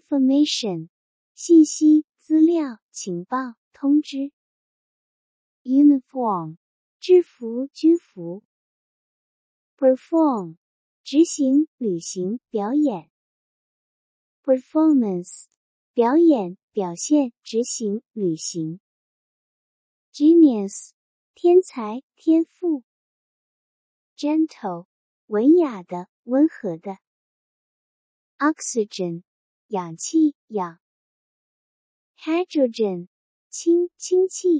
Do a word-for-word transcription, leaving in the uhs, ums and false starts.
information 信息、资料、情报、通知。uniform 制服、军服。perform 执行、履行、表演。performance 表演、表现、执行、履行。genius 天才、天赋。gentle 文雅的、温和的。oxygen 氧气、氧。hydrogen 氢、氢气。